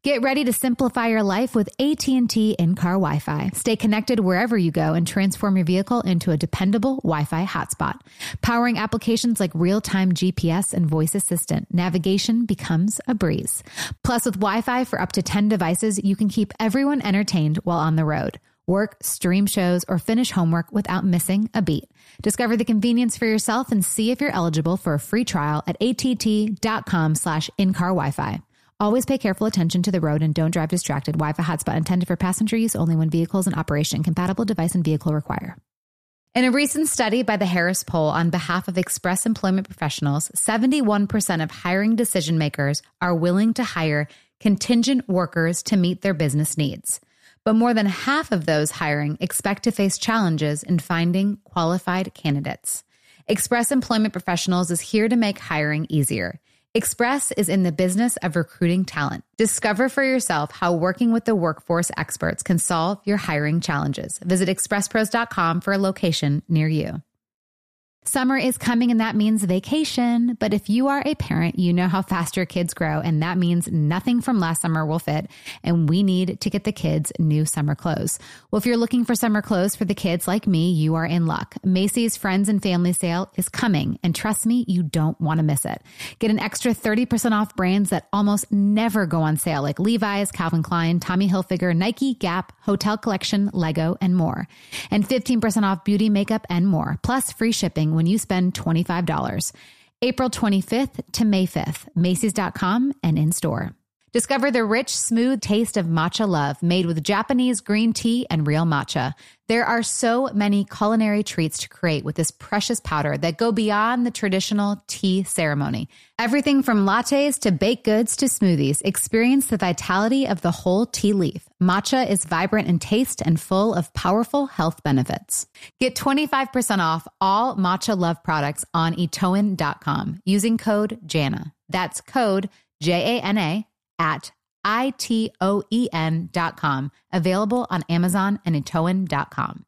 Get ready to simplify your life with AT&T in-car Wi-Fi. Stay connected wherever you go and transform your vehicle into a dependable Wi-Fi hotspot. Powering applications like real-time GPS and voice assistant, navigation becomes a breeze. Plus, with Wi-Fi for up to 10 devices, you can keep everyone entertained while on the road. Work, stream shows, or finish homework without missing a beat. Discover the convenience for yourself and see if you're eligible for a free trial at att.com/in-car Wi-Fi. Always pay careful attention to the road and don't drive distracted. Wi-Fi hotspot intended for passenger use only when vehicles in operation. Compatible device and vehicle require. In a recent study by the Harris Poll on behalf of Express Employment Professionals, 71% of hiring decision makers are willing to hire contingent workers to meet their business needs. But more than half of those hiring expect to face challenges in finding qualified candidates. Express Employment Professionals is here to make hiring easier. Express is in the business of recruiting talent. Discover for yourself how working with the workforce experts can solve your hiring challenges. Visit expresspros.com for a location near you. Summer is coming and that means vacation. But if you are a parent, you know how fast your kids grow, and that means nothing from last summer will fit, and we need to get the kids new summer clothes. Well, if you're looking for summer clothes for the kids like me, you are in luck. Macy's Friends and Family Sale is coming, and trust me, you don't want to miss it. Get an extra 30% off brands that almost never go on sale, like Levi's, Calvin Klein, Tommy Hilfiger, Nike, Gap, Hotel Collection, Lego, and more. And 15% off beauty, makeup, and more, plus free shipping when you spend $25. April 25th to May 5th, Macy's.com and in store. Discover the rich, smooth taste of matcha love made with Japanese green tea and real matcha. There are so many culinary treats to create with this precious powder that go beyond the traditional tea ceremony. Everything from lattes to baked goods to smoothies. Experience the vitality of the whole tea leaf. Matcha is vibrant in taste and full of powerful health benefits. Get 25% off all Matcha Love products on itoen.com using code JANA. That's code JANA at itoen.com. Available on Amazon and itoen.com.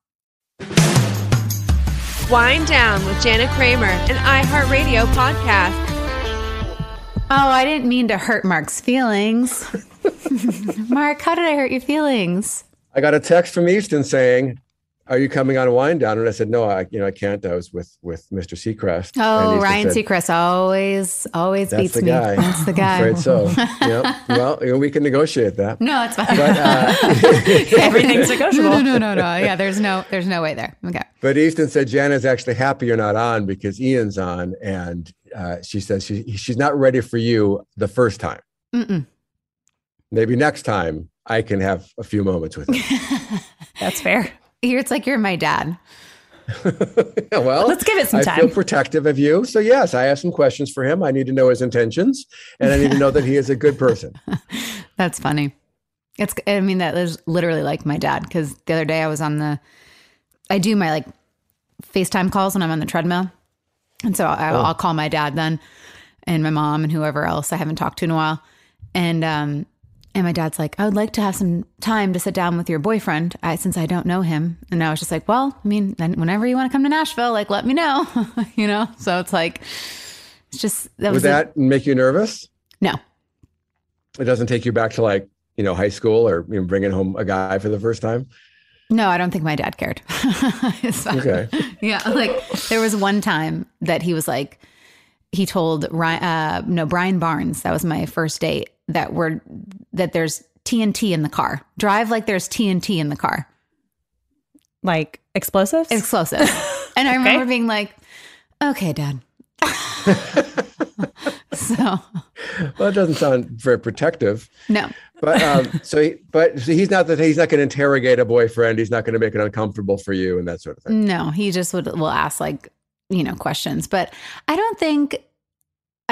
Wind Down with Jana Kramer, an iHeartRadio podcast. Oh, I didn't mean to hurt Mark's feelings. Mark, how did I hurt your feelings? I got a text from Easton saying, "Are you coming on Wind Down?" And I said, "No, I can't. I was with Mr. Seacrest." Oh, Ryan said, Seacrest always beats me. That's the guy. I'm afraid so. Yep. Well, we can negotiate that. No, it's fine. But, everything's negotiable. No. Yeah, there's no way there. Okay. But Easton said Jana's actually happy you're not on because Ian's on, and she says she's not ready for you the first time. Mm-mm. Maybe next time I can have a few moments with him. That's fair. It's like you're my dad. Well, let's give it some time. I feel protective of you. So yes, I have some questions for him. I need to know his intentions, and I need to know that he is a good person. That's funny. That is literally like my dad. Because the other day I do my FaceTime calls when I'm on the treadmill. And so I'll call my dad then and my mom and whoever else I haven't talked to in a while. And my dad's like, "I would like to have some time to sit down with your boyfriend since I don't know him." And I was just like, "Well, then whenever you want to come to Nashville, let me know," So it's like, it's just Would that make you nervous? No, it doesn't take you back to high school or bringing home a guy for the first time. No, I don't think my dad cared. Okay. Yeah, there was one time that he was like, he told Brian Barnes, that was my first date, that there's TNT in the car. Drive like there's TNT in the car. Like explosives? Explosives. And I remember being like, "Okay, Dad." Well, it doesn't sound very protective. No. But so he's not going to interrogate a boyfriend. He's not going to make it uncomfortable for you and that sort of thing. No, he just will ask questions. But I don't think. I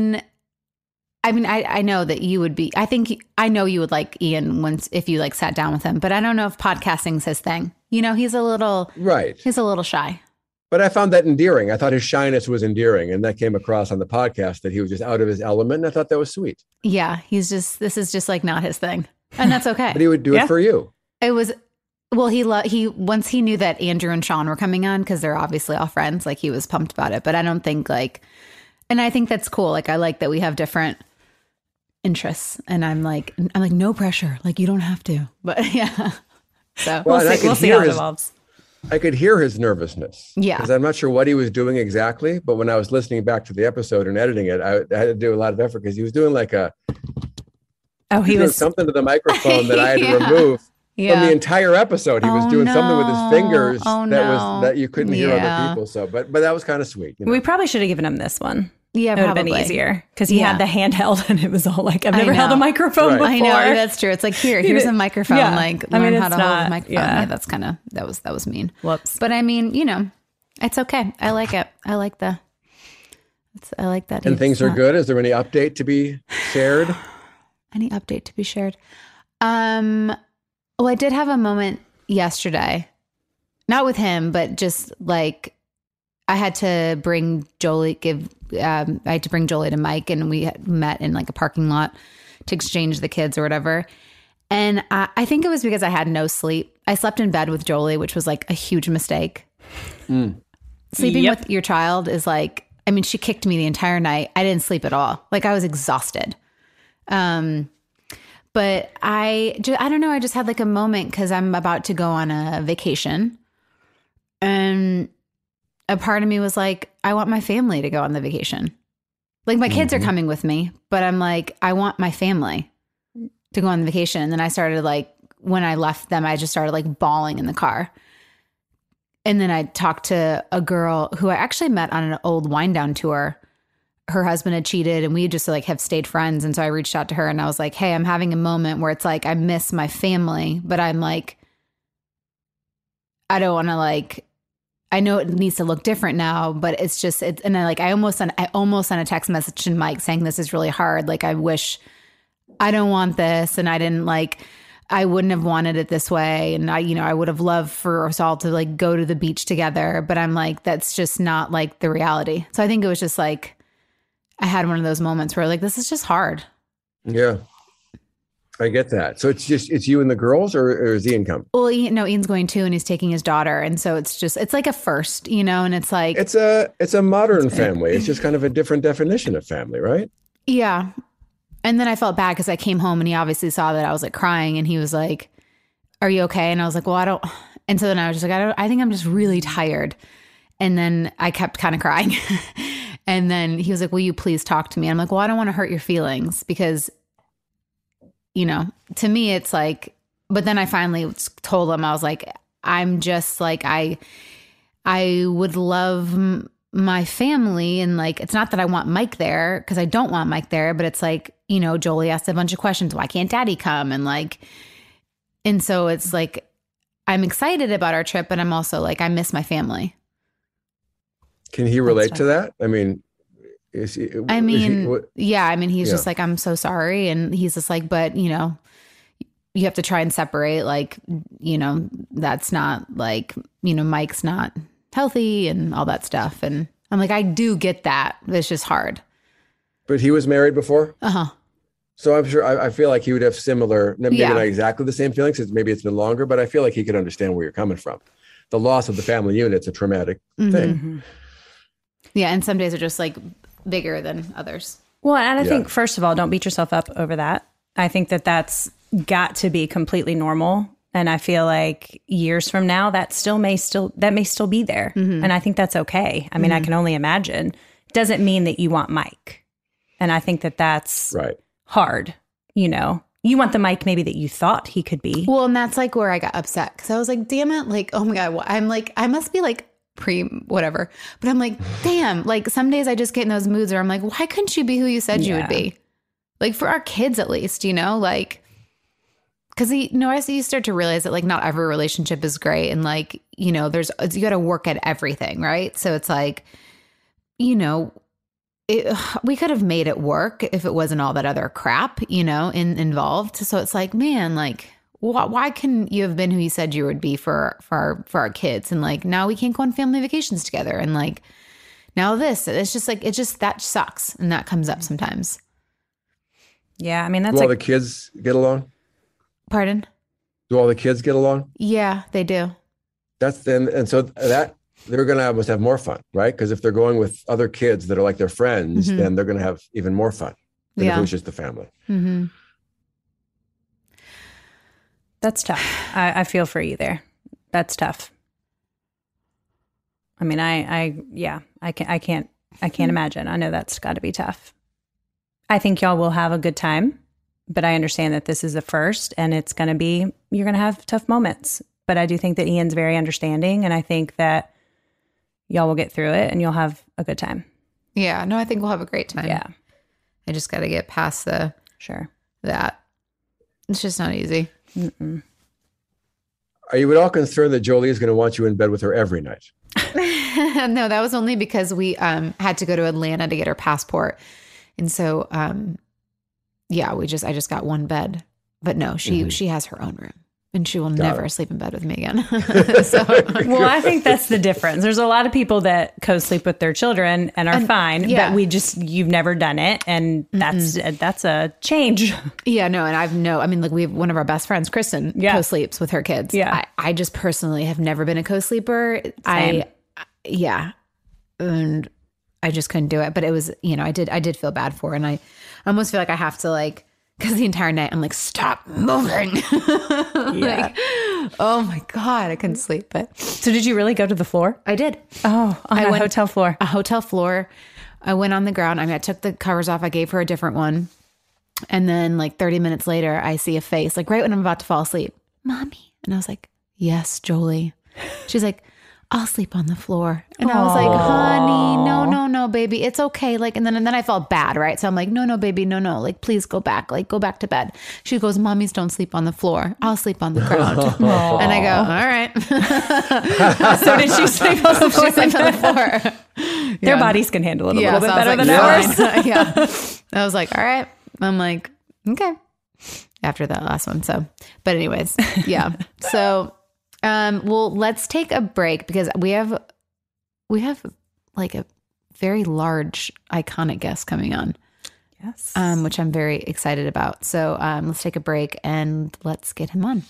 know that you would be. I know you would like Ian if you sat down with him. But I don't know if podcasting's his thing. He's a little right. He's a little shy. But I found that endearing. I thought his shyness was endearing. And that came across on the podcast that he was just out of his element. And I thought that was sweet. Yeah. This is just not his thing. And that's okay. But he would do it for you. It was, well, he once he knew that Andrew and Sean were coming on, because they're obviously all friends, he was pumped about it. But I don't think and I think that's cool. I like that we have different, interests. And I'm like, no pressure. Like, you don't have to. But yeah. So Well, we'll see how it evolves. I could hear his nervousness. Yeah. Because I'm not sure what he was doing exactly. But when I was listening back to the episode and editing it, I had to do a lot of effort because he was doing like he was something to the microphone that I had to remove from the entire episode. He was doing something with his fingers that you couldn't hear other people. So, but that was kind of sweet. You know? We probably should have given him this one. Yeah, it would have been easier because he had the handheld and it was all like, I've never held a microphone before. I know, that's true. It's like, here's a microphone. Yeah. Like, I mean, learn how to hold a microphone. Yeah, that's kind of, that was mean. Whoops. But I mean, you know, it's okay. I like it. I like that. And things are good. Is there any update to be shared? Any update to be shared? Well, I did have a moment yesterday, not with him, but just like I had to bring Jolie, I had to bring Jolie to Mike, and we had met in like a parking lot to exchange the kids or whatever. And I think it was because I had no sleep. I slept in bed with Jolie, which was like a huge mistake. Sleeping with your child is like, I mean, she kicked me the entire night. I didn't sleep at all. Like, I was exhausted. But I don't know. I just had like a moment because I'm about to go on a vacation, and a part of me was like, I want my family to go on the vacation. Like, my kids are coming with me, but I'm like, I want my family to go on the vacation. And then I started like, when I left them, I just started like bawling in the car. And then I talked to a girl who I actually met on an old wind down tour. Her husband had cheated, and we just like have stayed friends. And so I reached out to her and I was like, hey, I'm having a moment where it's like, I miss my family, but I'm like, I don't want to like, I know it needs to look different now, but it's just, and I almost sent a text message to Mike saying, this is really hard. Like, I wish, I don't want this. And I didn't like, I wouldn't have wanted it this way. And I would have loved for us all to like go to the beach together, but I'm like, that's just not like the reality. So I think it was just like, I had one of those moments where like, this is just hard. Yeah. I get that. So it's you and the girls, or is Ian coming? Well, Ian's going too, and he's taking his daughter. And so it's like a first, and it's like, it's a modern family. It's just kind of a different definition of family, right? Yeah. And then I felt bad because I came home and he obviously saw that I was like crying, and he was like, are you okay? And I was like, well, I don't. And so then I was just like, I think I'm just really tired. And then I kept kind of crying. And then he was like, will you please talk to me? I'm like, well, I don't want to hurt your feelings because, to me, it's like, but then I finally told him, I was like, I'm just like, I would love my family. And like, it's not that I want Mike there, because I don't want Mike there, but it's like, Jolie asked a bunch of questions. Why can't daddy come? And like, and so it's like, I'm excited about our trip, but I'm also like, I miss my family. Can he relate to that? I mean, he's just like, I'm so sorry. And he's just like, but you have to try and separate, like, that's not like, Mike's not healthy and all that stuff. And I'm like, I do get that. It's just hard. But he was married before? Uh-huh. So I'm sure, I feel like he would have similar, maybe not exactly the same feelings, because maybe it's been longer, but I feel like he could understand where you're coming from. The loss of the family unit's a traumatic thing. Mm-hmm. Yeah. And some days are just like bigger than others. Well, and I think, first of all, don't beat yourself up over that. I think that that's got to be completely normal. And I feel like years from now, that may still be there. Mm-hmm. And I think that's okay. I mean, I can only imagine. Doesn't mean that you want Mike. And I think that that's hard. You want the Mike maybe that you thought he could be. Well, and that's like where I got upset, because I was like, damn it. Like, oh my God. I'm like, I must be like whatever. But I'm like, damn, like some days I just get in those moods where I'm like, why couldn't you be who you said you would be? Like, for our kids, at least, like, because as you start to realize that like not every relationship is great, and like, you got to work at everything, right? So it's like, we could have made it work if it wasn't all that other crap, involved. So it's like, man, like, why couldn't you have been who you said you would be for our kids? And like, now we can't go on family vacations together. And like, now it's just like, that sucks. And that comes up sometimes. Yeah. I mean, that's do all the kids get along? Pardon? Do all the kids get along? Yeah, they do. And so that they're going to almost have more fun, right? Because if they're going with other kids that are like their friends, then they're going to have even more fun. than if it was just the family. Mm-hmm. That's tough. I feel for you there. That's tough. I mean, I can't imagine. I know that's got to be tough. I think y'all will have a good time, but I understand that this is the first and you're going to have tough moments. But I do think that Ian's very understanding, and I think that y'all will get through it and you'll have a good time. Yeah, no, I think we'll have a great time. Yeah. I just got to get past that. It's just not easy. Mm-mm. Are you at all concerned that Jolie is going to want you in bed with her every night? No, that was only because we had to go to Atlanta to get her passport. And so, I just got one bed. But no, she has her own room. And she will never sleep in bed with me again. Well, I think that's the difference. There's a lot of people that co-sleep with their children and are fine, but you've never done it. And that's a change. Yeah, no. And we have one of our best friends, Kristen, co-sleeps with her kids. Yeah. I just personally have never been a co-sleeper. Same. And I just couldn't do it. But it was, I did feel bad for her. And I almost feel like I have to because the entire night I'm like, stop moving. Oh my God, I couldn't sleep. But so did you really go to the floor? I did. Oh, I went hotel floor. A hotel floor. I went on the ground. I took the covers off. I gave her a different one. And then 30 minutes later, I see a face, right when I'm about to fall asleep. Mommy. And I was like, yes, Jolie. She's like, I'll sleep on the floor. And I was like, honey, no, baby. It's okay. And then I felt bad, right? So I'm like, no, baby, no. Please go back. Go back to bed. She goes, mommies don't sleep on the floor. I'll sleep on the ground. And I go, all right. So did she sleep on the floor? She slept on the floor. Their bodies can handle it a little bit so better than ours. I was like, all right. I'm like, okay. After that last one. So, but anyways, yeah. So, let's take a break because we have a very large, iconic guest coming on. Yes. Which I'm very excited about. So let's take a break and let's get him on.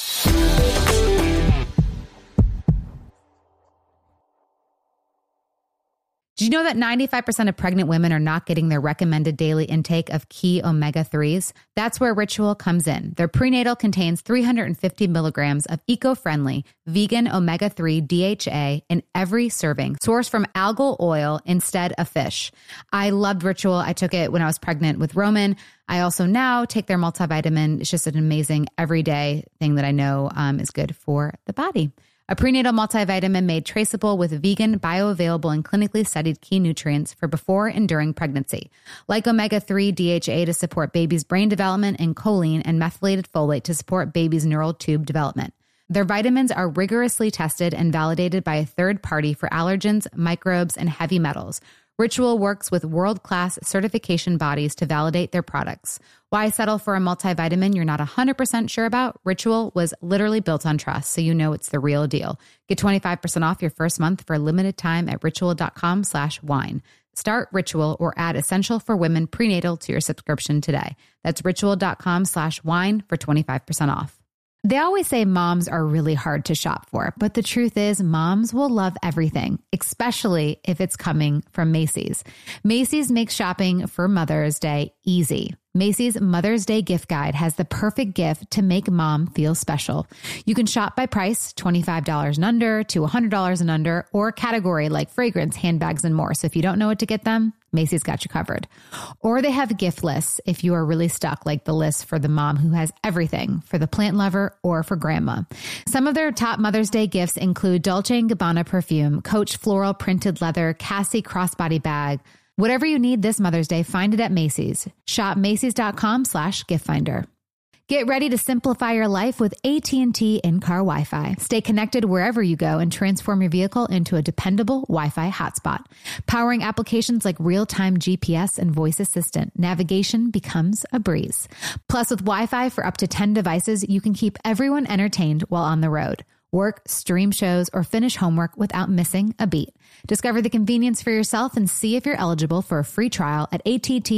Did you know that 95% of pregnant women are not getting their recommended daily intake of key omega-3s? That's where Ritual comes in. Their prenatal contains 350 milligrams of eco-friendly vegan omega-3 DHA in every serving, sourced from algal oil instead of fish. I loved Ritual. I took it when I was pregnant with Roman. I also now take their multivitamin. It's just an amazing everyday thing that I know is good for the body. A prenatal multivitamin made traceable with vegan, bioavailable, and clinically studied key nutrients for before and during pregnancy, like omega-3 DHA to support baby's brain development and choline and methylated folate to support baby's neural tube development. Their vitamins are rigorously tested and validated by a third party for allergens, microbes, and heavy metals. Ritual works with world-class certification bodies to validate their products. Why settle for a multivitamin you're not 100% sure about? Ritual was literally built on trust, so you know it's the real deal. Get 25% off your first month for a limited time at ritual.com/wine. Start Ritual or add Essential for Women Prenatal to your subscription today. That's ritual.com/wine for 25% off. They always say moms are really hard to shop for, but the truth is moms will love everything, especially if it's coming from Macy's. Macy's makes shopping for Mother's Day easy. Macy's Mother's Day gift guide has the perfect gift to make mom feel special. You can shop by price, $25 and under to $100 and under, or category like fragrance, handbags, and more. So if you don't know what to get them, Macy's got you covered. Or they have gift lists if you are really stuck, like the list for the mom who has everything, for the plant lover or for grandma. Some of their top Mother's Day gifts include Dolce & Gabbana perfume, Coach floral printed leather, Cassie crossbody bag. Whatever you need this Mother's Day, find it at Macy's. Shop Macy's.com/giftfinder. Get ready to simplify your life with AT&T in-car Wi-Fi. Stay connected wherever you go and transform your vehicle into a dependable Wi-Fi hotspot. Powering applications like real-time GPS and voice assistant, navigation becomes a breeze. Plus, with Wi-Fi for up to 10 devices, you can keep everyone entertained while on the road. Work, stream shows, or finish homework without missing a beat. Discover the convenience for yourself and see if you're eligible for a free trial at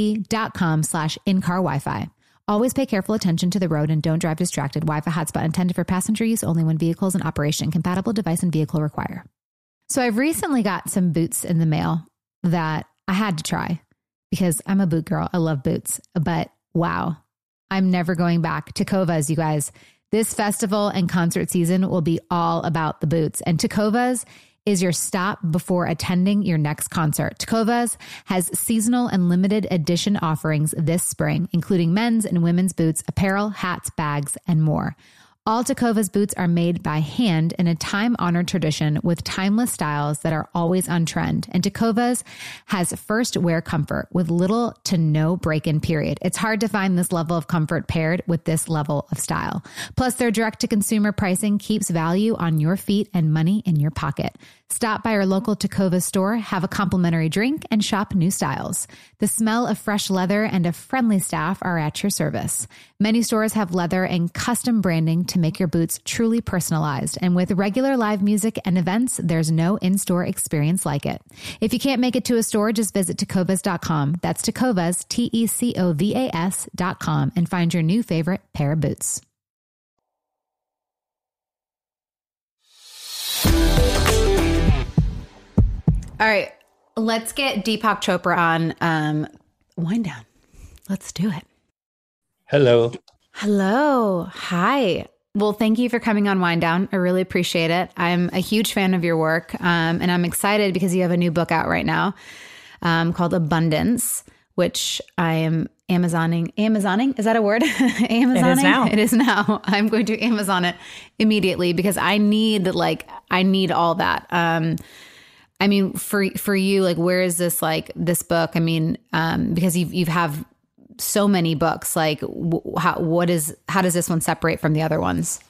att.com/in-car Wi-Fi. Always pay careful attention to the road and don't drive distracted. Wi-Fi hotspot intended for passenger use only when vehicles in operation. Compatible device and vehicle require. So I've recently got some boots in the mail that I had to try because I'm a boot girl. I love boots, but wow, I'm never going back. Tecovas, you guys. This festival and concert season will be all about the boots, and Tecovas is your stop before attending your next concert. Tecovas has seasonal and limited edition offerings this spring, including men's and women's boots, apparel, hats, bags, and more. All Tecovas boots are made by hand in a time-honored tradition with timeless styles that are always on trend. And Tecovas has first wear comfort with little to no break-in period. It's hard to find this level of comfort paired with this level of style. Plus, their direct-to-consumer pricing keeps value on your feet and money in your pocket. Stop by your local Tecovas store, have a complimentary drink, and shop new styles. The smell of fresh leather and a friendly staff are at your service. Many stores have leather and custom branding to make your boots truly personalized. And with regular live music and events, there's no in-store experience like it. If you can't make it to a store, just visit tecovas.com. That's Tecovas, Tecovas.com, and find your new favorite pair of boots. All right, let's get Deepak Chopra on Wind Down. Let's do it. Hello. Hello. Hi. Well, thank you for coming on Wind Down. I really appreciate it. I'm a huge fan of your work, and I'm excited because you have a new book out right now called Abundance, which I am Amazoning. Is that a word? Amazoning? It is now. It is now. I'm going to Amazon it immediately because I need all that. I mean, for you, like, where is this, like, this book? I mean, because you have so many books, like, how does this one separate from the other ones?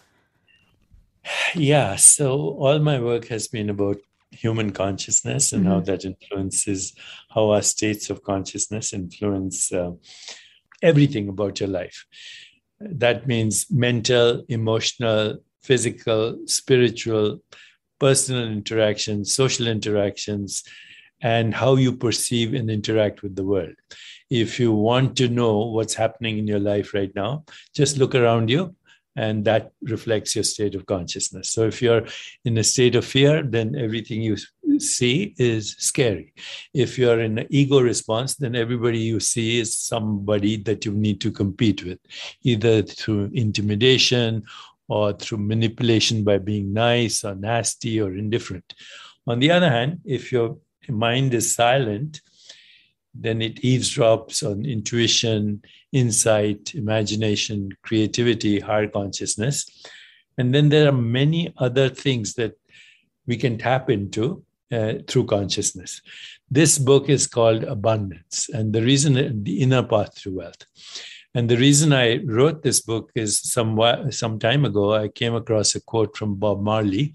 Yeah. So all my work has been about human consciousness and how that influences how our states of consciousness influence everything about your life. That means mental, emotional, physical, spiritual, personal interactions, social interactions, and how you perceive and interact with the world. If you want to know what's happening in your life right now, just look around you, and that reflects your state of consciousness. So if you're in a state of fear, then everything you see is scary. If you're in an ego response, then everybody you see is somebody that you need to compete with, either through intimidation or through manipulation by being nice or nasty or indifferent. On the other hand, if your mind is silent, then it eavesdrops on intuition, insight, imagination, creativity, higher consciousness. And then there are many other things that we can tap into through consciousness. This book is called Abundance, and the reason, the inner path to wealth. And the reason I wrote this book is some time ago, I came across a quote from Bob Marley.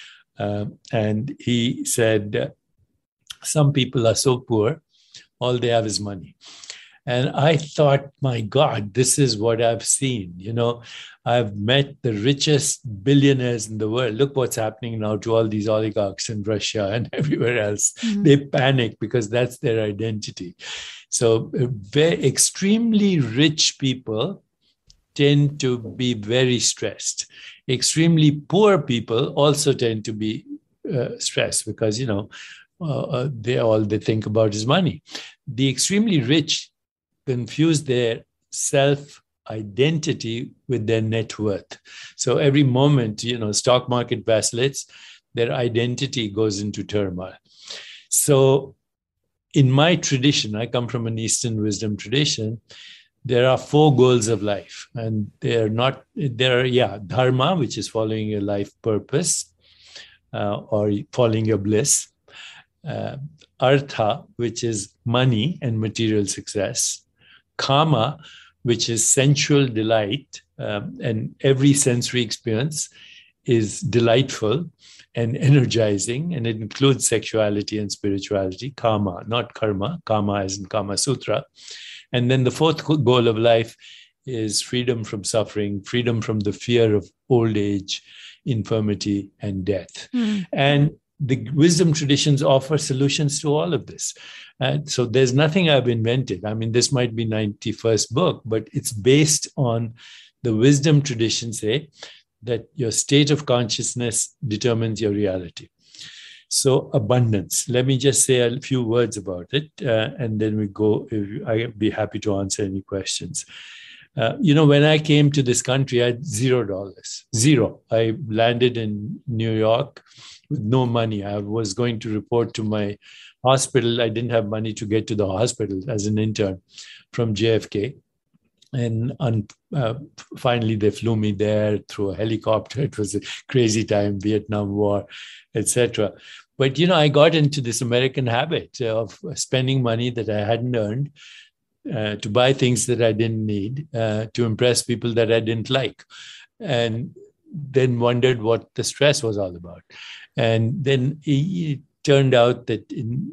And he said, some people are so poor, all they have is money. And I thought, my God, this is what I've seen. You know, I've met the richest billionaires in the world. Look what's happening now to all these oligarchs in Russia and everywhere else. Mm-hmm. They panic because that's their identity. So very extremely rich people tend to be very stressed. Extremely poor people also tend to be stressed because, you know, they think about is money. The extremely rich confuse their self-identity with their net worth. So every moment, you know, stock market vacillates, their identity goes into turmoil. So in my tradition, I come from an Eastern wisdom tradition, there are 4 goals of life. And dharma, which is following your life purpose or following your bliss. Artha, which is money and material success. Kama, which is sensual delight, and every sensory experience is delightful and energizing, and it includes sexuality and spirituality. Kama, not karma. Kama as in Kama Sutra. And then the 4th goal of life is freedom from suffering, freedom from the fear of old age, infirmity, and death. Mm. And the wisdom traditions offer solutions to all of this. So there's nothing I've invented. I mean, this might be 91st book, but it's based on the wisdom traditions say that your state of consciousness determines your reality. So abundance, let me just say a few words about it, and then we go. I'd be happy to answer any questions. When I came to this country, I had $0. Zero. I landed in New York with no money. I was going to report to my hospital. I didn't have money to get to the hospital as an intern from JFK. And finally, they flew me there through a helicopter. It was a crazy time, Vietnam War, etc. But, I got into this American habit of spending money that I hadn't earned to buy things that I didn't need, to impress people that I didn't like. And then wondered what the stress was all about. And then it turned out that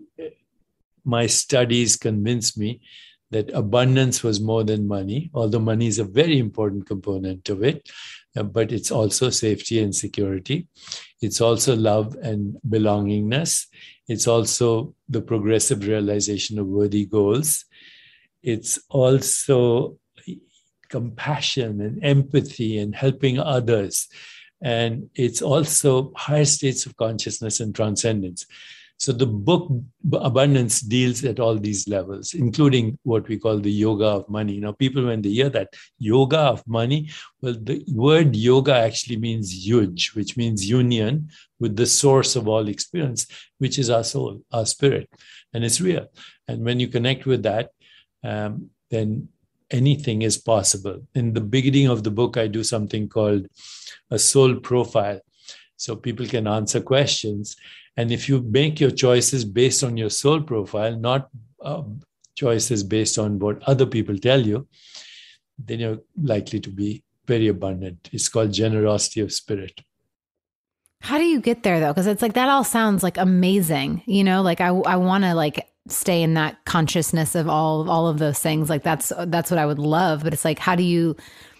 my studies convinced me that abundance was more than money, although money is a very important component of it, but it's also safety and security. It's also love and belongingness. It's also the progressive realization of worthy goals. It's also compassion and empathy and helping others. And it's also higher states of consciousness and transcendence. So the book Abundance deals at all these levels, including what we call the yoga of money. People, when they hear that yoga of money, well, the word yoga actually means yuj, which means union with the source of all experience, which is our soul, our spirit, and it's real. And when you connect with that, then anything is possible. In the beginning of the book, I do something called a soul profile, so people can answer questions. And if you make your choices based on your soul profile, not choices based on what other people tell you, then you're likely to be very abundant. It's called generosity of spirit. How do you get there, though? Because it's like, that all sounds like amazing. I want to stay in that consciousness of all of those things. Like that's what I would love. But it's like, how do you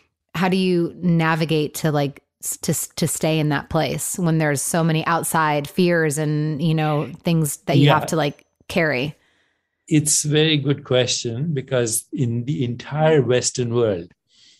navigate to to stay in that place when there's so many outside fears and, things that you have to carry? It's a very good question, because in the entire Western world,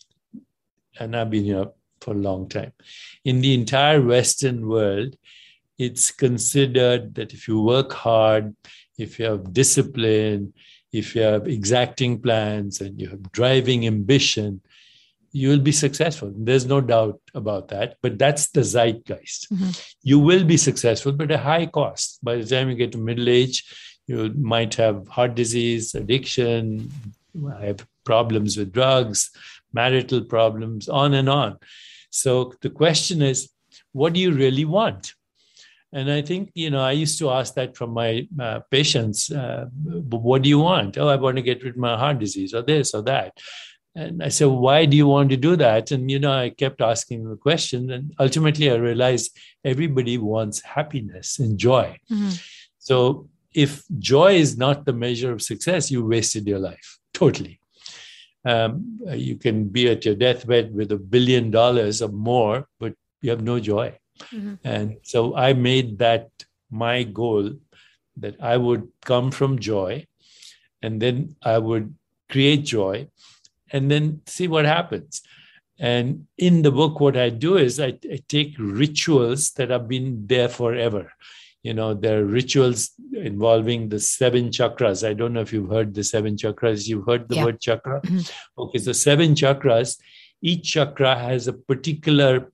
and I've been here for a long time, in the entire Western world, it's considered that if you work hard, if you have discipline, if you have exacting plans and you have driving ambition, you will be successful. There's no doubt about that, but that's the zeitgeist. Mm-hmm. You will be successful, but at a high cost. By the time you get to middle age, you might have heart disease, addiction, have problems with drugs, marital problems, on and on. So the question is, what do you really want? And I think, I used to ask that from my patients, what do you want? Oh, I want to get rid of my heart disease, or this or that. And I said, why do you want to do that? And, I kept asking the question. And ultimately, I realized everybody wants happiness and joy. Mm-hmm. So if joy is not the measure of success, you wasted your life totally. You can be at your deathbed with $1 billion or more, but you have no joy. Mm-hmm. And so I made that my goal, that I would come from joy, and then I would create joy, and then see what happens. And in the book, what I do is I take rituals that have been there forever. There are rituals involving the 7 chakras. I don't know if you've heard the 7 chakras. You've heard the word chakra? Mm-hmm. Okay, so 7 chakras, each chakra has a particular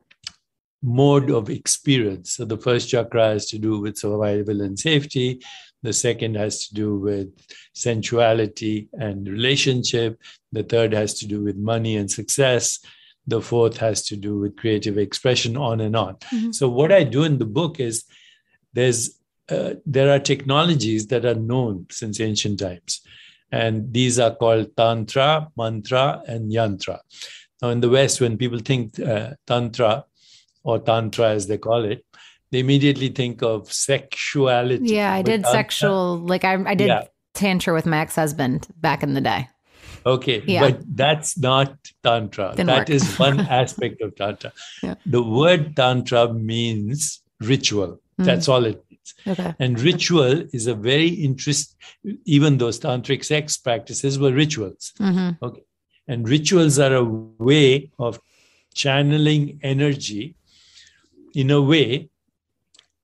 mode of experience. So the first chakra has to do with survival and safety. The second has to do with sensuality and relationship. The third has to do with money and success. The fourth has to do with creative expression, on and on. Mm-hmm. So what I do in the book is there are technologies that are known since ancient times. And these are called Tantra, Mantra, and Yantra. Now in the West, when people think Tantra, or Tantra as they call it, they immediately think of sexuality. Yeah, I did sexual, I did Tantra with my ex-husband back in the day. Okay, but that's not Tantra. That is one aspect of Tantra. Yeah. The word Tantra means ritual. That's all it means. Okay. And ritual is a very interesting, even those tantric sex practices were rituals. Mm-hmm. Okay. And rituals are a way of channeling energy in a way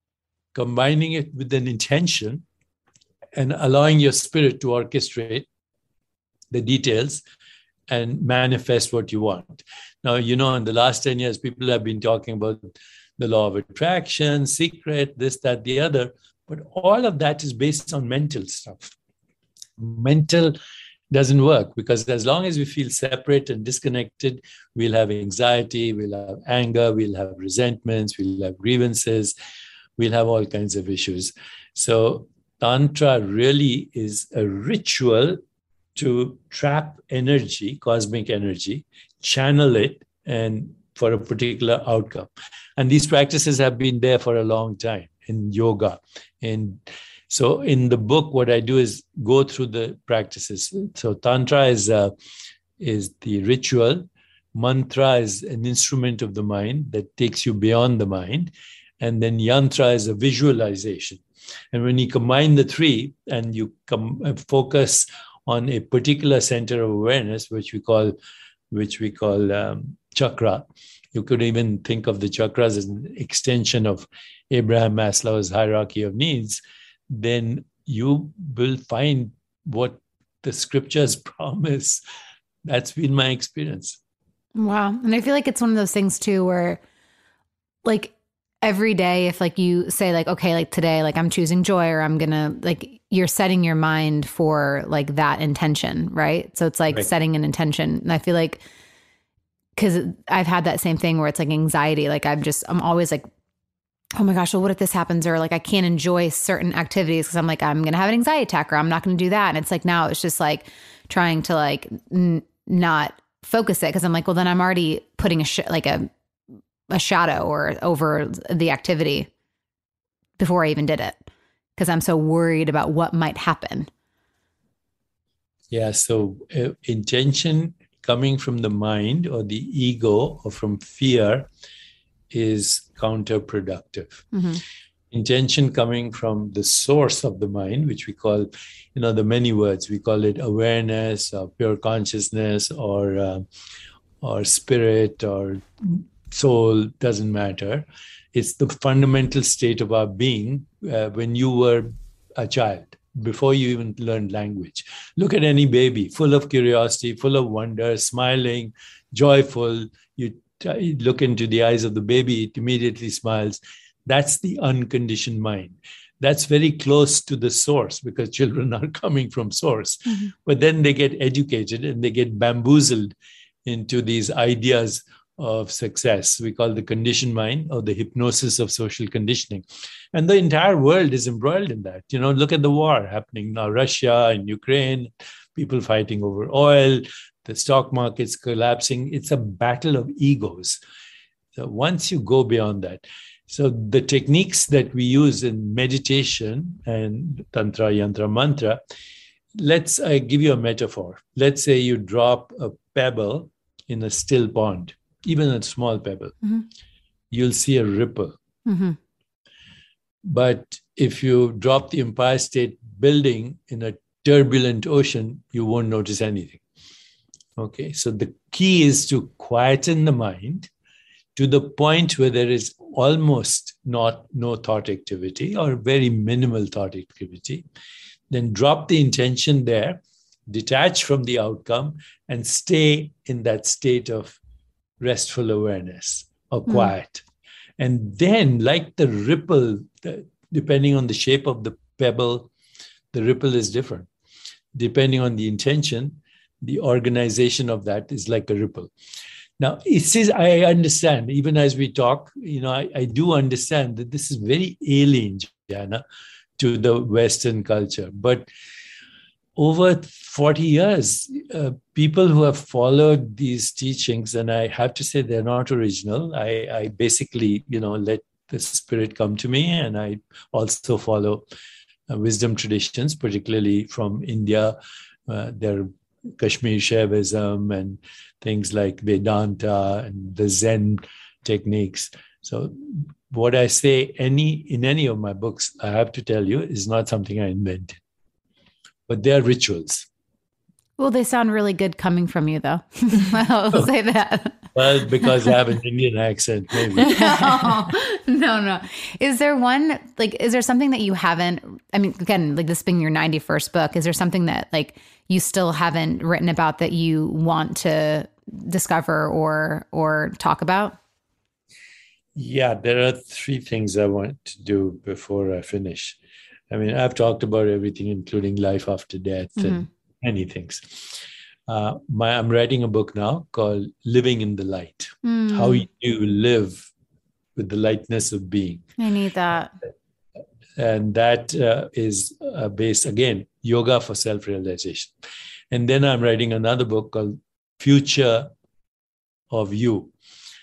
combining it with an intention and allowing your spirit to orchestrate the details and manifest what you want. Now, in the last 10 years, people have been talking about the law of attraction, secret, this, that, the other. But all of that is based on mental stuff. Mental doesn't work because as long as we feel separate and disconnected, we'll have anxiety, we'll have anger, we'll have resentments, we'll have grievances, we'll have all kinds of issues. So Tantra really is a ritual to trap energy, cosmic energy, channel it, and for a particular outcome. And these practices have been there for a long time in yoga. And so in the book, what I do is go through the practices. So Tantra is the ritual. Mantra is an instrument of the mind that takes you beyond the mind. And then Yantra is a visualization. And when you combine the three and you focus on a particular center of awareness, which we call chakra. You could even think of the chakras as an extension of Abraham Maslow's hierarchy of needs. Then you will find what the scriptures promise. That's been my experience. Wow. And I feel like it's one of those things too, where like every day, if like you say like, okay, like today, like I'm choosing joy, or I'm going to like, you're setting your mind for like that intention. Right. So it's like setting an intention. And I feel like, cause I've had that same thing where it's like anxiety. Like I'm always like, oh my gosh, well, what if this happens? Or like, I can't enjoy certain activities because I'm like, I'm going to have an anxiety attack, or I'm not going to do that. And it's like, now it's just like trying to like not focus it. Cause I'm like, well, then I'm already putting a shadow or over the activity before I even did it, because I'm so worried about what might happen. Yeah. So intention coming from the mind or the ego or from fear is counterproductive. Mm-hmm. Intention coming from the source of the mind, which we call, the many words, we call it awareness or pure consciousness or spirit or soul, doesn't matter. It's the fundamental state of our being when you were a child, before you even learned language. Look at any baby, full of curiosity, full of wonder, smiling, joyful. You look into the eyes of the baby, it immediately smiles. That's the unconditioned mind. That's very close to the source because children are coming from source. Mm-hmm. But then they get educated and they get bamboozled into these ideas of success. We call the conditioned mind or the hypnosis of social conditioning. And the entire world is embroiled in that. Look at the war happening now, Russia and Ukraine, people fighting over oil, the stock market's collapsing. It's a battle of egos. So once you go beyond that, so the techniques that we use in meditation and Tantra, Yantra, Mantra, let's give you a metaphor. Let's say you drop a pebble in a still pond, even a small pebble. Mm-hmm. You'll see a ripple. Mm-hmm. But if you drop the Empire State Building in a turbulent ocean, you won't notice anything. Okay, so the key is to quieten the mind to the point where there is almost no thought activity or very minimal thought activity. Then drop the intention there, detach from the outcome, and stay in that state of restful awareness or quiet. And then, like the ripple, depending on the shape of the pebble, the ripple is different. Depending on the intention, the organization of that is like a ripple. Now, I understand, even as we talk, I do understand that this is very alien, Jana, to the Western culture. But over 40 years, people who have followed these teachings, and I have to say they're not original. I basically, let the spirit come to me, and I also follow wisdom traditions, particularly from India. There are Kashmir Shaivism and things like Vedanta and the Zen techniques. So what I say in any of my books, I have to tell you, is not something I invented. But they are rituals. Well, they sound really good coming from you, though. I'll say that. Well, because I have an Indian accent, maybe. No. Is there something that you haven't, I mean, again, like this being your 91st book, is there something that like you still haven't written about that you want to discover or talk about? Yeah, there are 3 things I want to do before I finish. I mean, I've talked about everything, including life after death and many things. I'm writing a book now called Living in the Light. How you live with the lightness of being. I need that. And that is based, again, yoga for self-realization. And then I'm writing another book called Future of You.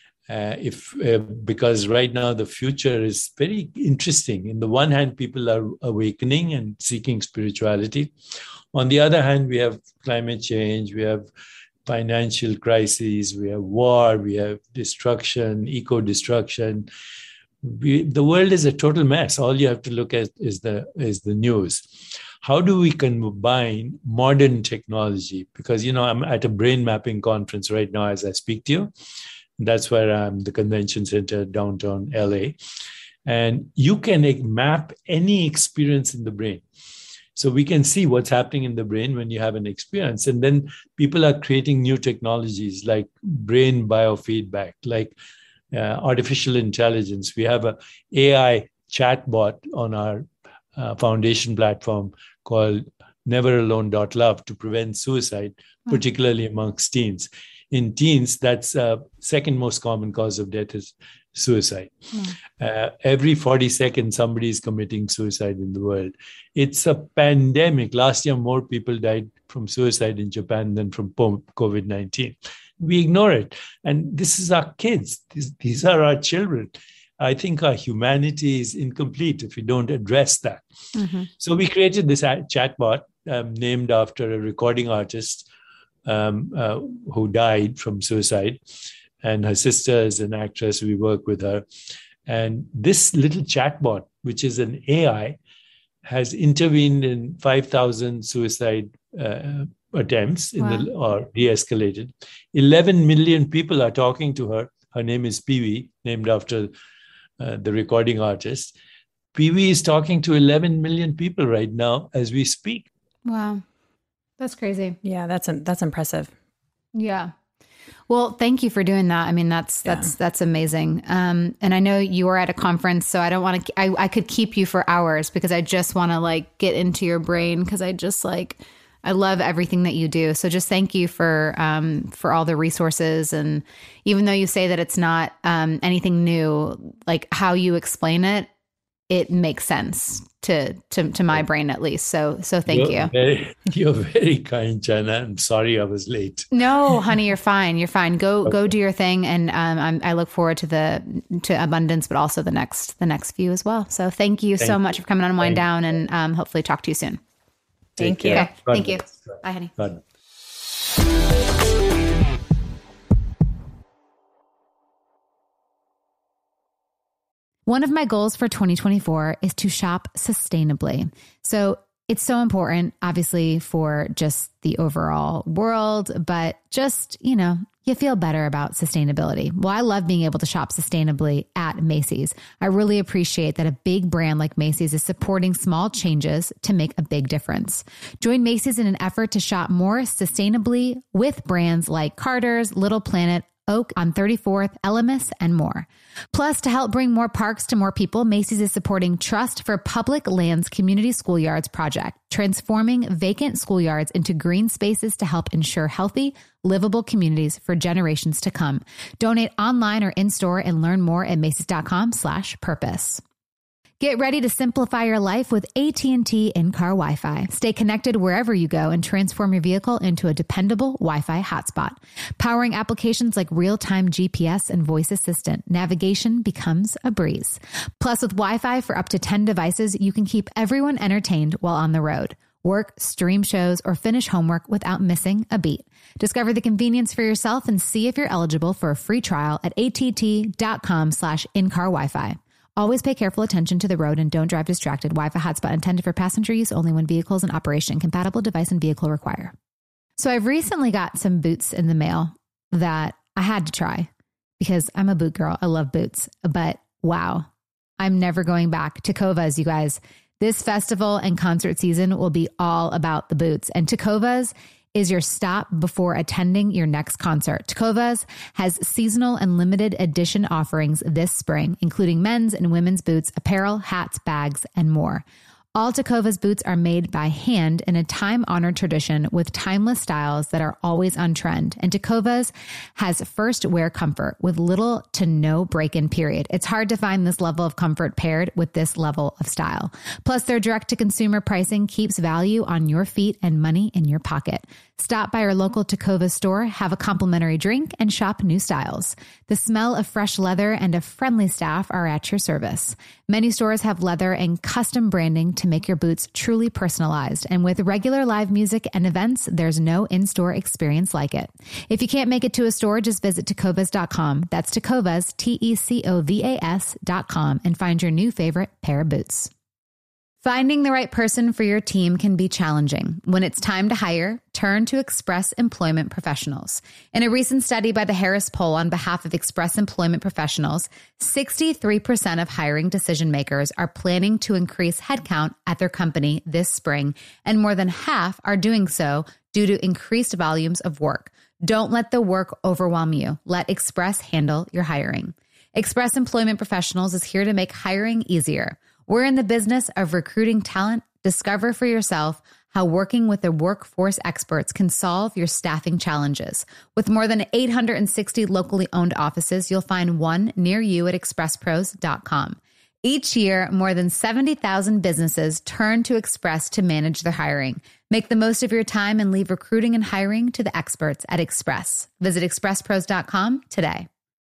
Because right now the future is very interesting. In the one hand, people are awakening and seeking spirituality. On the other hand, we have climate change, we have financial crises, we have war, we have destruction, eco-destruction. The world is a total mess. All you have to look at is the news. How do we combine modern technology? Because, I'm at a brain mapping conference right now as I speak to you. That's where I'm, the convention center, downtown LA. And you can map any experience in the brain. So we can see what's happening in the brain when you have an experience. And then people are creating new technologies like brain biofeedback, like artificial intelligence. We have an AI chatbot on our foundation platform called neveralone.love to prevent suicide, particularly amongst teens. In teens, that's second most common cause of death is suicide. Every 40 seconds, somebody is committing suicide in the world. It's a pandemic. Last year, more people died from suicide in Japan than from COVID-19. We ignore it. And this is our kids. These are our children. I think our humanity is incomplete if we don't address that. So we created this chatbot named after a recording artist who died from suicide. And her sister is an actress. We work with her. And this little chatbot, which is an AI, has intervened in 5,000 suicide attempts or de-escalated. 11 million people are talking to her. Her name is Pee-wee, named after the recording artist. Pee-wee is talking to 11 million people right now as we speak. Wow. That's crazy. Yeah, that's impressive. Yeah. Well, thank you for doing that. I mean, that's amazing. And I know you were at a conference, so I don't want to, I could keep you for hours because I just want to get into your brain because I love everything that you do. So just thank you for all the resources. And even though you say that it's not anything new, how you explain it, it makes sense to my brain at least. So thank you. You're very kind, Jana. I'm sorry I was late. No, honey, you're fine. You're fine. Go do your thing. And I look forward to abundance, but also the next few as well. So thank you so much for coming on Wind Down, and hopefully talk to you soon. Thank you. Okay. Thank you. Bye, honey. Bye. One of my goals for 2024 is to shop sustainably. So it's so important, obviously, for just the overall world, but just, you feel better about sustainability. Well, I love being able to shop sustainably at Macy's. I really appreciate that a big brand like Macy's is supporting small changes to make a big difference. Join Macy's in an effort to shop more sustainably with brands like Carter's, Little Planet, Oak on 34th, Elemis, and more. Plus, to help bring more parks to more people, Macy's is supporting Trust for Public Lands Community Schoolyards project, transforming vacant schoolyards into green spaces to help ensure healthy, livable communities for generations to come. Donate online or in-store and learn more at macys.com/purpose. Get ready to simplify your life with AT&T in-car Wi-Fi. Stay connected wherever you go and transform your vehicle into a dependable Wi-Fi hotspot. Powering applications like real-time GPS and voice assistant, navigation becomes a breeze. Plus, with Wi-Fi for up to 10 devices, you can keep everyone entertained while on the road. Work, stream shows, or finish homework without missing a beat. Discover the convenience for yourself and see if you're eligible for a free trial at att.com/in-car Wi-Fi. Always pay careful attention to the road and don't drive distracted. Wi-Fi hotspot intended for passenger use only when vehicles in operation. Compatible device and vehicle require. So I've recently got some boots in the mail that I had to try because I'm a boot girl. I love boots, but wow, I'm never going back. Tecovas, you guys. This festival and concert season will be all about the boots, and Tecovas is your stop before attending your next concert. Tecovas has seasonal and limited edition offerings this spring, including men's and women's boots, apparel, hats, bags, and more. All Tecovas boots are made by hand in a time-honored tradition with timeless styles that are always on trend. And Tecovas has first wear comfort with little to no break-in period. It's hard to find this level of comfort paired with this level of style. Plus, their direct-to-consumer pricing keeps value on your feet and money in your pocket. Stop by your local Tecovas store, have a complimentary drink, and shop new styles. The smell of fresh leather and a friendly staff are at your service. Many stores have leather and custom branding to make your boots truly personalized. And with regular live music and events, there's no in-store experience like it. If you can't make it to a store, just visit tecovas.com. That's Tecovas, Tecovas.com, and find your new favorite pair of boots. Finding the right person for your team can be challenging. When it's time to hire, turn to Express Employment Professionals. In a recent study by the Harris Poll on behalf of Express Employment Professionals, 63% of hiring decision makers are planning to increase headcount at their company this spring, and more than half are doing so due to increased volumes of work. Don't let the work overwhelm you. Let Express handle your hiring. Express Employment Professionals is here to make hiring easier. We're in the business of recruiting talent. Discover for yourself how working with the workforce experts can solve your staffing challenges. With more than 860 locally owned offices, you'll find one near you at expresspros.com. Each year, more than 70,000 businesses turn to Express to manage their hiring. Make the most of your time and leave recruiting and hiring to the experts at Express. Visit expresspros.com today.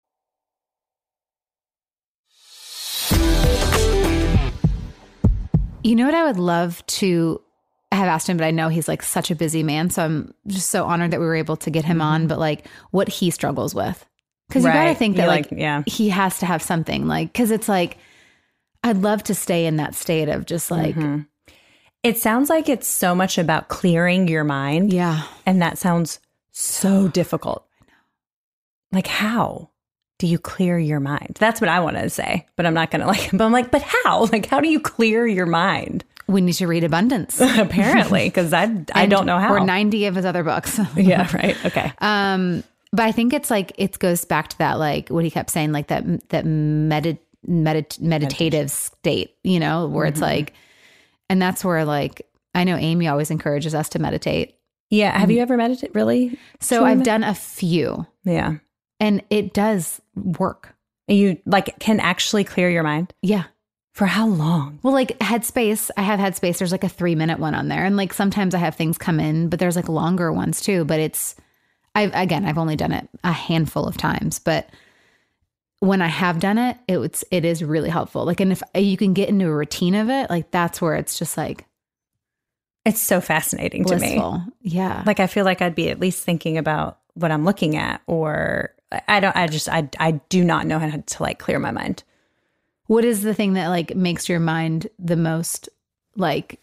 You know what I would love to have asked him, but I know he's like such a busy man. So I'm just so honored that we were able to get him on, but like what he struggles with. Because you got to think that he has to have something like, because it's like, I'd love to stay in that state of just like. Mm-hmm. It sounds like it's so much about clearing your mind. Yeah. And that sounds so difficult. I know. Like how do you clear your mind? That's what I want to say, but I'm not going to but I'm like, but how? Like, how do you clear your mind? We need to read Abundance. Apparently, because I don't know how. Or 90 of his other books. Yeah, right. Okay. But I think it's like, it goes back to that, like what he kept saying, like that meditative state, you know, where it's like, and that's where like, I know Amy always encourages us to meditate. Yeah. Have you ever meditated? Really? So I've done a few. Yeah. And it does work. You like can actually clear your mind? Yeah. For how long? Well, like Headspace, I have Headspace. There's like a 3-minute one on there. And like sometimes I have things come in, but there's like longer ones too. But I've only done it a handful of times. But when I have done it, it is really helpful. Like, and if you can get into a routine of it, like that's where it's just like. It's so fascinating blissful. To me. Yeah. Like I feel like I'd be at least thinking about what I'm looking at, or I do not know how to like clear my mind. What is the thing that like makes your mind the most like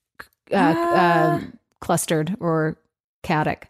clustered or chaotic?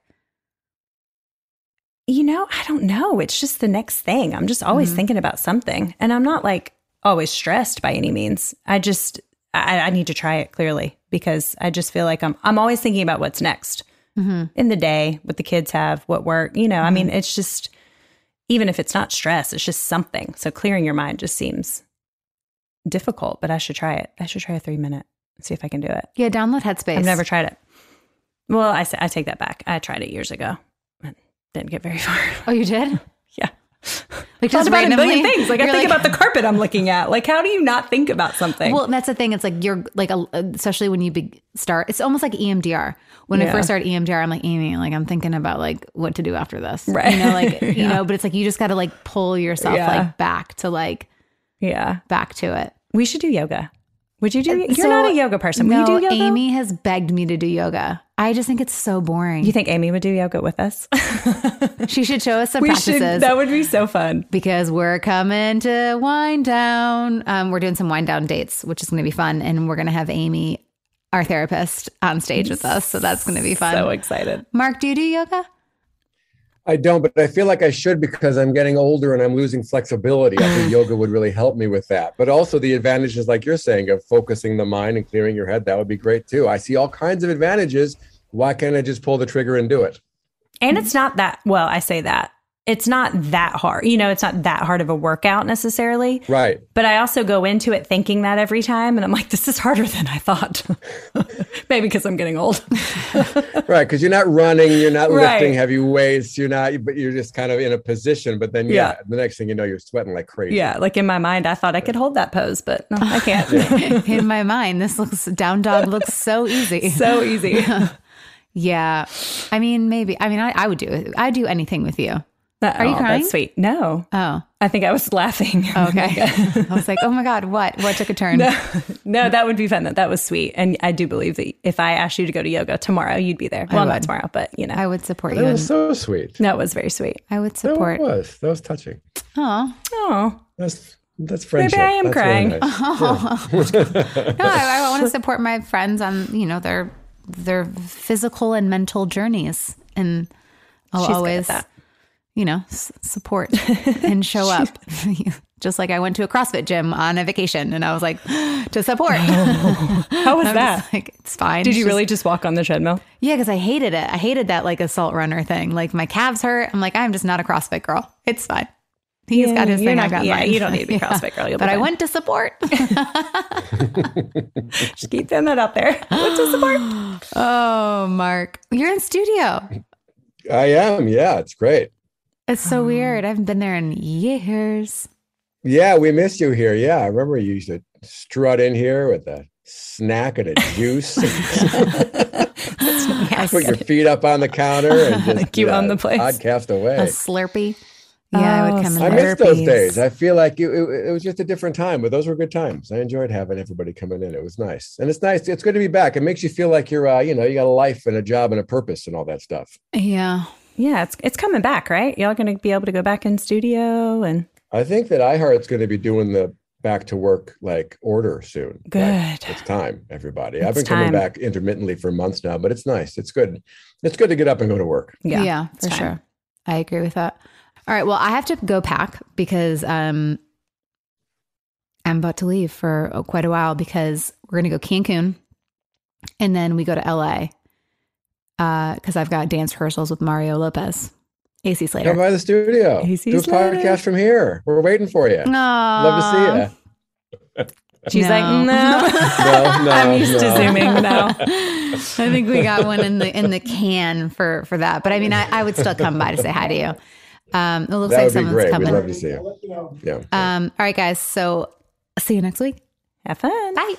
You know, I don't know. It's just the next thing. I'm just always thinking about something, and I'm not like always stressed by any means. I need to try it clearly because I just feel like I'm always thinking about what's next. In the day, what the kids have, what work, you know, I mean, it's just, even if it's not stress, it's just something. So clearing your mind just seems difficult, but I should try it. I should try a 3-minute, see if I can do it. Yeah. Download Headspace. I've never tried it. Well, I take that back. I tried it years ago and didn't get very far. Oh, you did? Yeah. Like just about a million things. Like I think about the carpet I'm looking at. Like, how do you not think about something? Well, that's the thing. It's like you're like, especially when you start, it's almost like EMDR. When I first started EMDR, I'm like, Amy, like I'm thinking about like what to do after this, right? You know, like you know, but it's like you just got to like pull yourself like back to like back to it. We should do yoga. Would you do? You're not a yoga person. Will you do yoga? Amy has begged me to do yoga. I just think it's so boring. You think Amy would do yoga with us? She should show us some practices. That would be so fun. Because we're coming to wind down. We're doing some wind down dates, which is going to be fun. And we're going to have Amy, our therapist, on stage with us. So that's going to be fun. So excited. Mark, do you do yoga? I don't, but I feel like I should because I'm getting older and I'm losing flexibility. I think yoga would really help me with that. But also the advantages, like you're saying, of focusing the mind and clearing your head, that would be great too. I see all kinds of advantages. Why can't I just pull the trigger and do it? And it's not that, well, I say that. It's not that hard. It's not that hard of a workout necessarily. Right. But I also go into it thinking that every time. And I'm like, this is harder than I thought. Maybe because I'm getting old. Right. Because you're not running. You're not lifting heavy weights. But you're just kind of in a position. But then, the next thing you know, you're sweating like crazy. Yeah. Like in my mind, I thought I could hold that pose, but no, I can't. In my mind, down dog looks so easy. So easy. Yeah. I mean, maybe. I mean, I would do it. I'd do anything with you. Are you crying? That's sweet. No. Oh. I think I was laughing. Okay. I was like, oh my God, what took a turn? No, that would be fun. That was sweet. And I do believe that if I asked you to go to yoga tomorrow, you'd be there. Well, not tomorrow, but I would support you. That was so sweet. No, it was very sweet. I would support. That was touching. Oh. That's friendship. Maybe I am crying. Really nice. No, I want to support my friends on, their physical and mental journeys. And I'll always support and show up. Just like I went to a CrossFit gym on a vacation and I was like, to support. How was that? Like, it's fine. Did you really just walk on the treadmill? Yeah, because I hated it. I hated that like assault runner thing. Like my calves hurt. I'm like, I'm just not a CrossFit girl. It's fine. He's got his thing. I got mine. You don't need to be a CrossFit girl. But I went to support. Just keep throwing that out there. Went to support. Oh, Mark. You're in studio. I am. Yeah, it's great. It's so weird. I haven't been there in years. Yeah, we missed you here. Yeah, I remember you used to strut in here with a snack and a juice. Put your feet up on the counter and just you own the place. Podcast away. A Slurpee. Yeah, I would come in. I miss those days. I feel like it was just a different time, but those were good times. I enjoyed having everybody coming in. It was nice. And it's nice. It's good to be back. It makes you feel like you're, you got a life and a job and a purpose and all that stuff. Yeah. Yeah, it's coming back, right? Y'all going to be able to go back in studio? And I think that iHeart's going to be doing the back to work order soon. Good. Like, it's time, everybody. I've been coming back intermittently for months now, but it's nice. It's good. It's good to get up and go to work. Yeah, for sure. I agree with that. All right. Well, I have to go pack because I'm about to leave for quite a while because we're going to go Cancun and then we go to LA because I've got dance rehearsals with Mario Lopez. AC Slater. Come by the studio. AC Do a podcast from here. We're waiting for you. Love to see you. She's like, no. I'm used to Zooming now. I think we got one in the can for that. But I mean, I would still come by to say hi to you. It looks like someone's great. coming. We'd love to see you. Yeah. All right, guys. So see you next week. Have fun. Bye.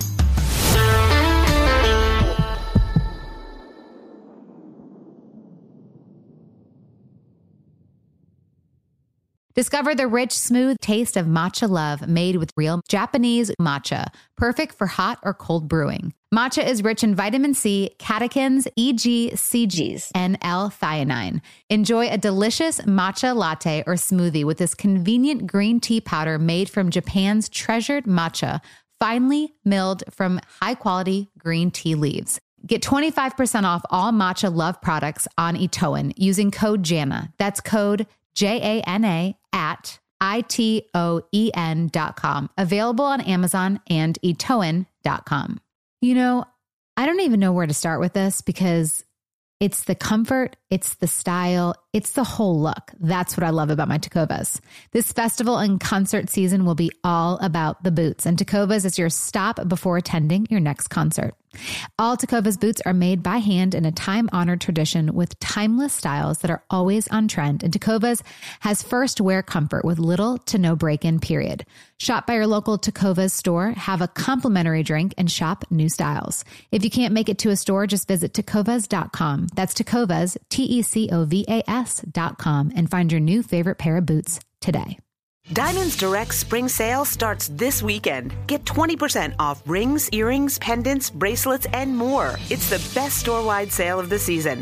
Discover the rich, smooth taste of matcha love made with real Japanese matcha, perfect for hot or cold brewing. Matcha is rich in vitamin C, catechins, EGCGs, and L-theanine. Enjoy a delicious matcha latte or smoothie with this convenient green tea powder made from Japan's treasured matcha, finely milled from high-quality green tea leaves. Get 25% off all Matcha Love products on Itoen using code JANA. That's code JANA at ITOEN.com. Available on Amazon and Itoen.com. I don't even know where to start with this because it's the comfort, it's the style, it's the whole look. That's what I love about my Tecovas. This festival and concert season will be all about the boots, and Tecovas is your stop before attending your next concert. All Tecovas boots are made by hand in a time-honored tradition with timeless styles that are always on trend, and Tecovas has first wear comfort with little to no break-in period. Shop by your local Tecovas store, have a complimentary drink, and shop new styles. If you can't make it to a store, just visit tecovas.com. That's Tecovas, TECOVAS.com, and find your new favorite pair of boots today. Diamonds Direct Spring Sale starts this weekend. Get 20% off rings, earrings, pendants, bracelets, and more. It's the best store-wide sale of the season.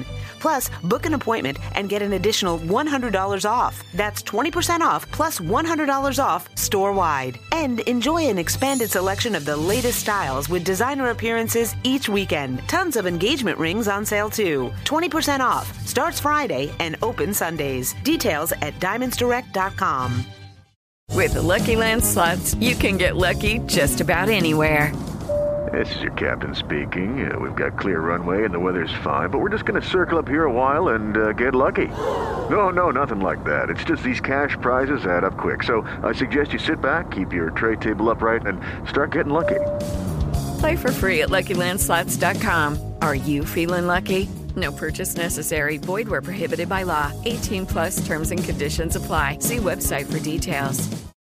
Plus, book an appointment and get an additional $100 off. That's 20% off plus $100 off store-wide. And enjoy an expanded selection of the latest styles with designer appearances each weekend. Tons of engagement rings on sale too. 20% off. Starts Friday and open Sundays. Details at diamondsdirect.com. With the Lucky Land Slots, you can get lucky just about anywhere. This is your captain speaking. We've got clear runway and the weather's fine, but we're just going to circle up here a while and get lucky. No, nothing like that. It's just these cash prizes add up quick. So I suggest you sit back, keep your tray table upright, and start getting lucky. Play for free at LuckyLandSlots.com. Are you feeling lucky? No purchase necessary. Void where prohibited by law. 18+ terms and conditions apply. See website for details.